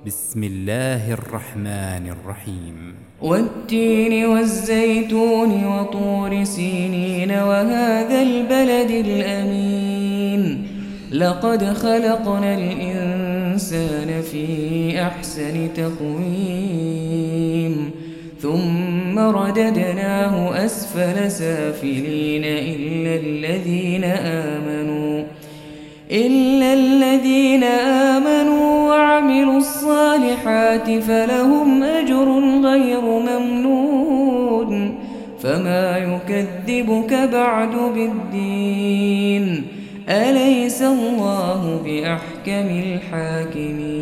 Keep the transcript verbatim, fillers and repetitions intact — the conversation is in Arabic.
بسم الله الرحمن الرحيم والتين والزيتون وطور سينين وهذا البلد الأمين لقد خلقنا الإنسان في أحسن تقويم ثم رددناه أسفل سافلين إلا الذين آمنوا إلا الذين آمنوا وعملوا الصالحات فلهم أجر غير ممنون فما يكذبك بعد بالدين أليس الله بأحكم الحاكمين